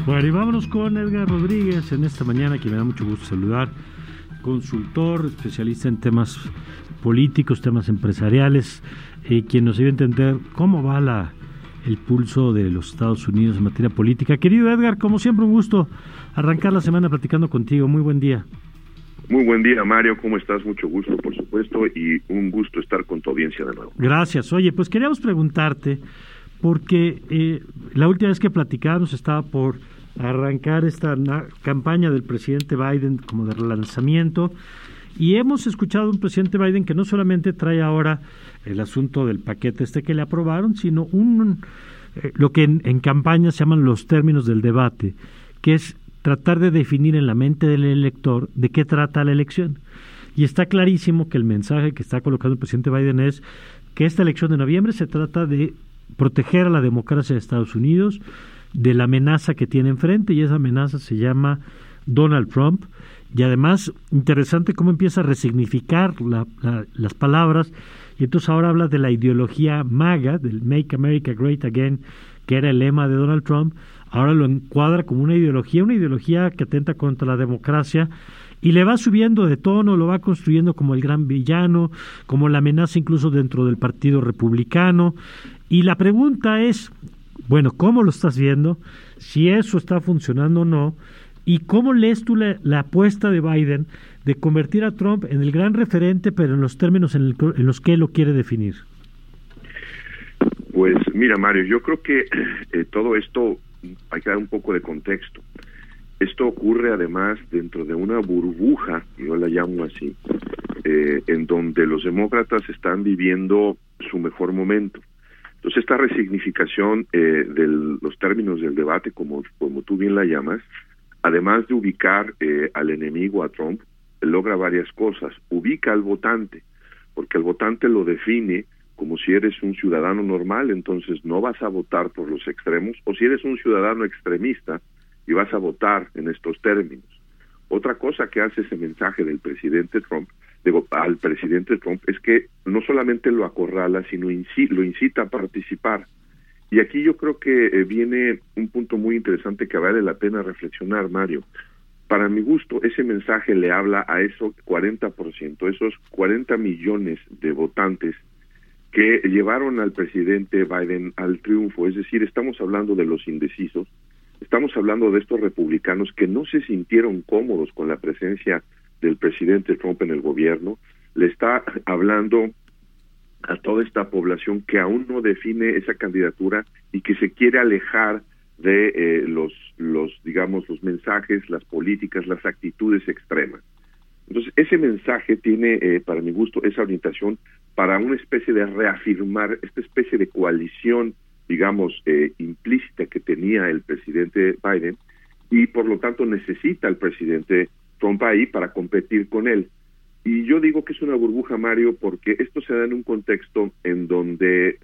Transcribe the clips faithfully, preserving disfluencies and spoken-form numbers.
Bueno, y vámonos con Edgar Rodríguez en esta mañana, que me da mucho gusto saludar. Consultor, especialista en temas políticos, temas empresariales, eh, quien nos debe entender cómo va la, el pulso de los Estados Unidos en materia política. Querido Edgar, como siempre, un gusto arrancar la semana platicando contigo. Muy buen día. Muy buen día, Mario. ¿Cómo estás? Mucho gusto, por supuesto, y un gusto estar con tu audiencia de nuevo. Gracias. Oye, pues queríamos preguntarte, porque eh, la última vez que platicábamos estaba por arrancar esta na- campaña del presidente Biden como de relanzamiento, y hemos escuchado a un presidente Biden que no solamente trae ahora el asunto del paquete este que le aprobaron, sino un eh, lo que en, en campaña se llaman los términos del debate, que es tratar de definir en la mente del elector de qué trata la elección. Y está clarísimo que el mensaje que está colocando el presidente Biden es que esta elección de noviembre se trata de proteger a la democracia de Estados Unidos de la amenaza que tiene enfrente, y esa amenaza se llama Donald Trump. Y además, interesante cómo empieza a resignificar la, la, las palabras, y entonces ahora habla de la ideología MAGA, del Make America Great Again, que era el lema de Donald Trump. Ahora lo encuadra como una ideología, una ideología que atenta contra la democracia, y le va subiendo de tono, lo va construyendo como el gran villano, como la amenaza incluso dentro del Partido Republicano. Y la pregunta es, bueno, ¿cómo lo estás viendo? Si eso está funcionando o no, y cómo lees tú la, la apuesta de Biden de convertir a Trump en el gran referente, pero en los términos en, el, en los que él lo quiere definir. Pues mira, Mario, yo creo que eh, todo esto hay que dar un poco de contexto. Esto ocurre además dentro de una burbuja, yo la llamo así, eh, en donde los demócratas están viviendo su mejor momento. Entonces, esta resignificación eh, de los términos del debate, como, como tú bien la llamas, además de ubicar eh, al enemigo, a Trump, logra varias cosas. Ubica al votante, porque el votante lo define como si eres un ciudadano normal, entonces no vas a votar por los extremos, o si eres un ciudadano extremista y vas a votar en estos términos. Otra cosa que hace ese mensaje del presidente Trump, digo, al presidente Trump, es que no solamente lo acorrala, sino inci- lo incita a participar. Y aquí yo creo que eh, viene un punto muy interesante que vale la pena reflexionar, Mario. Para mi gusto, ese mensaje le habla a esos cuarenta por ciento, esos cuarenta millones de votantes que llevaron al presidente Biden al triunfo. Es decir, estamos hablando de los indecisos, estamos hablando de estos republicanos que no se sintieron cómodos con la presencia del presidente Trump en el gobierno. Le está hablando a toda esta población que aún no define esa candidatura y que se quiere alejar de eh, los, los, digamos, los mensajes, las políticas, las actitudes extremas. Entonces, ese mensaje tiene, eh, para mi gusto, esa orientación para una especie de reafirmar esta especie de coalición, digamos, eh, implícita que tenía el presidente Biden, y por lo tanto necesita al presidente Trump ahí para competir con él. Y yo digo que es una burbuja, Mario, porque esto se da en un contexto en donde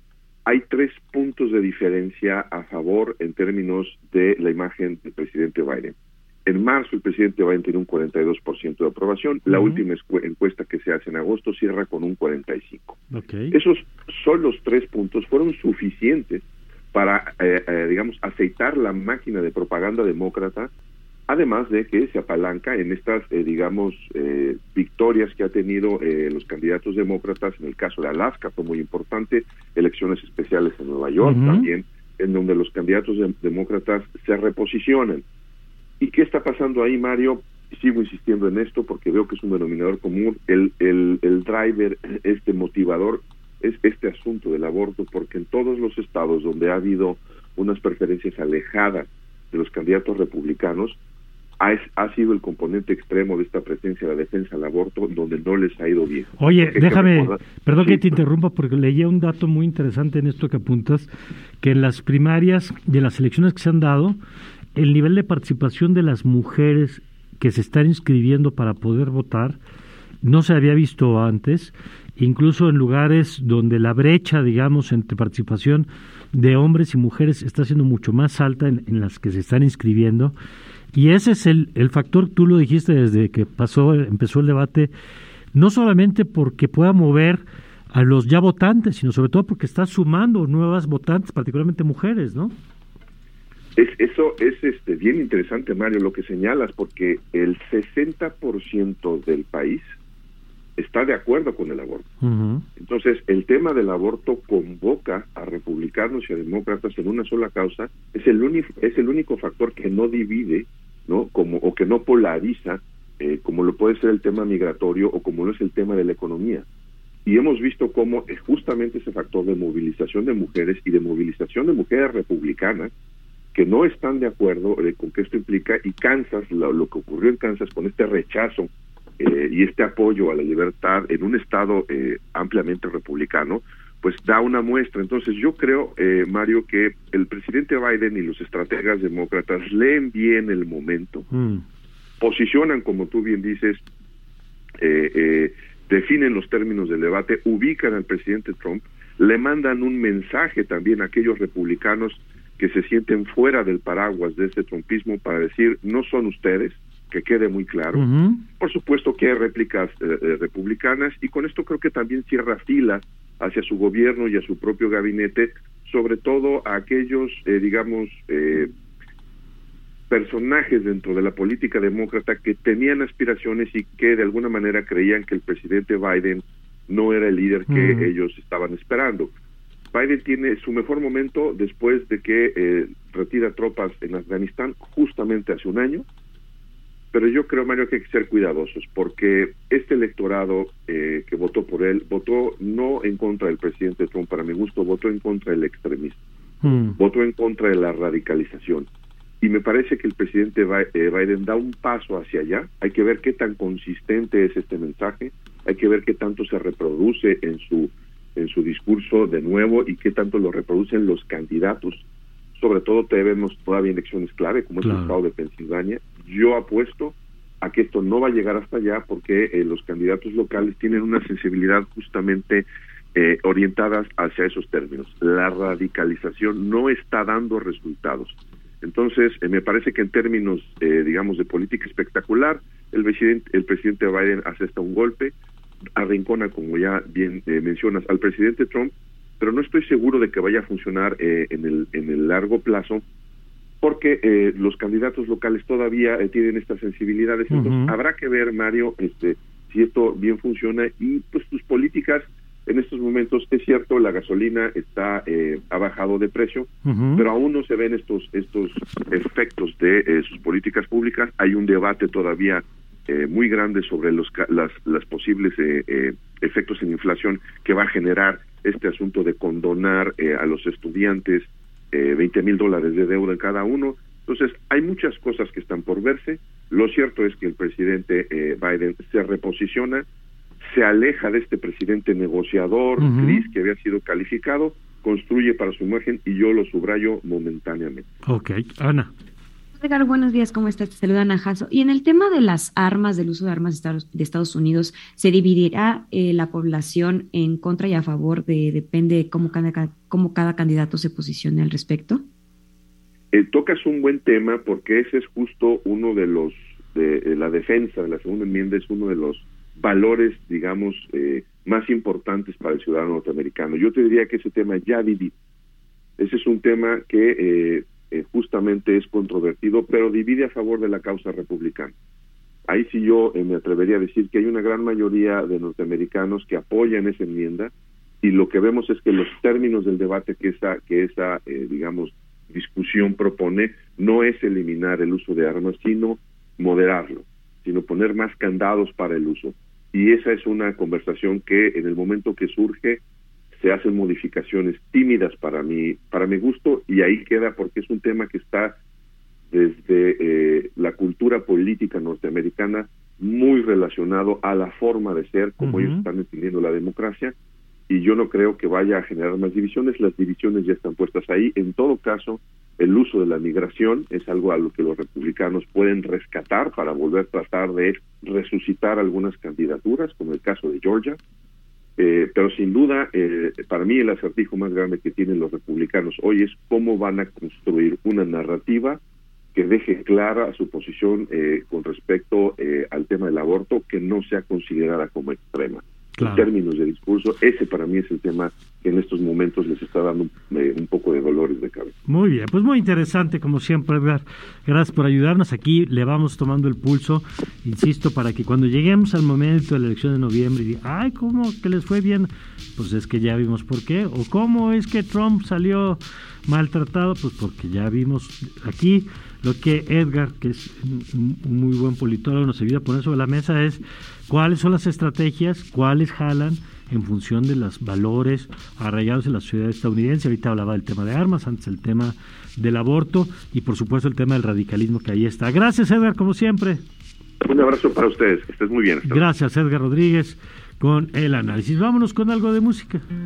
hay tres puntos de diferencia a favor en términos de la imagen del presidente Biden. En marzo el presidente Biden tiene un cuarenta y dos por ciento de aprobación. La uh-huh. última encuesta que se hace en agosto cierra con un cuarenta y cinco por ciento. Okay. Esos son los tres puntos, fueron suficientes para, eh, eh, digamos, aceitar la máquina de propaganda demócrata, además de que se apalanca en estas, eh, digamos, eh, victorias que ha tenido eh, los candidatos demócratas. En el caso de Alaska fue muy importante, elecciones especiales en Nueva York uh-huh. también, en donde los candidatos de- demócratas se reposicionan. ¿Y qué está pasando ahí, Mario? Sigo insistiendo en esto porque veo que es un denominador común. El, el, el driver, este motivador, es este asunto del aborto, porque en todos los estados donde ha habido unas preferencias alejadas de los candidatos republicanos, ha, ha sido el componente extremo de esta presencia, la defensa del aborto, donde no les ha ido bien. Oye, porque déjame, recordar... perdón sí. que te interrumpa, porque leía un dato muy interesante en esto que apuntas, que en las primarias de las elecciones que se han dado, el nivel de participación de las mujeres que se están inscribiendo para poder votar no se había visto antes, incluso en lugares donde la brecha, digamos, entre participación de hombres y mujeres está siendo mucho más alta en, en las que se están inscribiendo. Y ese es el, el factor, tú lo dijiste desde que pasó, empezó el debate, no solamente porque pueda mover a los ya votantes, sino sobre todo porque está sumando nuevas votantes, particularmente mujeres, ¿no? Es, eso es este bien interesante, Mario, lo que señalas, porque el sesenta por ciento del país está de acuerdo con el aborto. Uh-huh. Entonces, el tema del aborto convoca a republicanos y a demócratas en una sola causa. Es el único es el único factor que no divide, ¿no? Como o que no polariza, eh, como lo puede ser el tema migratorio o como lo es el tema de la economía. Y hemos visto cómo es justamente ese factor de movilización de mujeres y de movilización de mujeres republicanas que no están de acuerdo eh, con qué esto implica, y Kansas, lo, lo que ocurrió en Kansas con este rechazo eh, y este apoyo a la libertad en un estado eh, ampliamente republicano, pues da una muestra. Entonces yo creo, eh, Mario, que el presidente Biden y los estrategas demócratas leen bien el momento, mm. posicionan, como tú bien dices, eh, eh, definen los términos del debate, ubican al presidente Trump, le mandan un mensaje también a aquellos republicanos que se sienten fuera del paraguas de este trumpismo para decir, no son ustedes, que quede muy claro. Uh-huh. Por supuesto que hay réplicas eh, eh, republicanas, y con esto creo que también cierra fila hacia su gobierno y a su propio gabinete, sobre todo a aquellos, eh, digamos, eh, personajes dentro de la política demócrata que tenían aspiraciones y que de alguna manera creían que el presidente Biden no era el líder que uh-huh. ellos estaban esperando. Biden tiene su mejor momento después de que eh, retira tropas en Afganistán justamente hace un año, pero yo creo, Mario, que hay que ser cuidadosos, porque este electorado eh, que votó por él, votó no en contra del presidente Trump, para mi gusto, votó en contra del extremismo, mm. votó en contra de la radicalización, y me parece que el presidente Biden da un paso hacia allá. Hay que ver qué tan consistente es este mensaje, hay que ver qué tanto se reproduce en su en su discurso de nuevo y qué tanto lo reproducen los candidatos. Sobre todo tenemos todavía elecciones clave, como claro. es el estado de Pensilvania. Yo apuesto a que esto no va a llegar hasta allá porque eh, los candidatos locales tienen una sensibilidad justamente eh, orientadas hacia esos términos. La radicalización no está dando resultados. Entonces, eh, me parece que en términos, eh, digamos, de política espectacular, el presidente, el presidente Biden hace hasta un golpe, arrincona, como ya bien eh, mencionas, al presidente Trump, pero no estoy seguro de que vaya a funcionar eh, en el en el largo plazo, porque eh, los candidatos locales todavía eh, tienen estas sensibilidades. Uh-huh. Entonces, habrá que ver, Mario, este, si esto bien funciona, y pues sus políticas en estos momentos, es cierto, la gasolina está eh, ha bajado de precio, uh-huh. pero aún no se ven estos estos efectos de eh, sus políticas públicas. Hay un debate todavía Eh, muy grande sobre los las, las posibles eh, eh, efectos en inflación que va a generar este asunto de condonar eh, a los estudiantes eh, veinte mil dólares de deuda en cada uno. Entonces, hay muchas cosas que están por verse. Lo cierto es que el presidente eh, Biden se reposiciona, se aleja de este presidente negociador, uh-huh. gris, que había sido calificado, construye para su imagen, y yo lo subrayo momentáneamente. Ok, Ana. Edgar, buenos días, ¿cómo estás? Te saluda Ana Jasso. Y en el tema de las armas, del uso de armas de Estados Unidos, ¿se dividirá eh, la población en contra y a favor? De depende cómo cada, cómo cada candidato se posicione al respecto. Eh, tocas un buen tema, porque ese es justo uno de los, de, de la defensa de la segunda enmienda, es uno de los valores, digamos, eh, más importantes para el ciudadano norteamericano. Yo te diría que ese tema ya divide. Ese es un tema que eh, eh, justamente es controvertido, pero divide a favor de la causa republicana. Ahí sí yo eh, me atrevería a decir que hay una gran mayoría de norteamericanos que apoyan esa enmienda, y lo que vemos es que los términos del debate que esa, que esa eh, digamos, discusión propone no es eliminar el uso de armas, sino moderarlo, sino poner más candados para el uso. Y esa es una conversación que en el momento que surge se hacen modificaciones tímidas para mi, para mi gusto, y ahí queda, porque es un tema que está desde eh, la cultura política norteamericana muy relacionado a la forma de ser, como uh-huh. ellos están entendiendo la democracia, y yo no creo que vaya a generar más divisiones. Las divisiones ya están puestas ahí. En todo caso, el uso de la migración es algo a lo que los republicanos pueden rescatar para volver a tratar de resucitar algunas candidaturas, como el caso de Georgia. Eh, pero sin duda, eh, para mí el acertijo más grande que tienen los republicanos hoy es cómo van a construir una narrativa que deje clara su posición eh, con respecto eh, al tema del aborto, que no sea considerada como extrema. claro. En términos de discurso, ese para mí es el tema que en estos momentos les está dando eh, un poco de dolores de cabeza. Muy bien, pues muy interesante como siempre, Edgar. Gracias por ayudarnos. Aquí le vamos tomando el pulso, insisto, para que cuando lleguemos al momento de la elección de noviembre y diga, ay, ¿cómo que les fue bien? Pues es que ya vimos por qué. O ¿cómo es que Trump salió maltratado? Pues porque ya vimos aquí. Lo que Edgar, que es un muy buen politólogo, nos ayuda a poner sobre la mesa es cuáles son las estrategias, cuáles jalan en función de los valores arraigados en la sociedad estadounidense. Ahorita hablaba del tema de armas, antes el tema del aborto y por supuesto el tema del radicalismo que ahí está. Gracias, Edgar, como siempre. Un abrazo para ustedes, que estés muy bien. Gracias, Edgar Rodríguez, con el análisis. Vámonos con algo de música.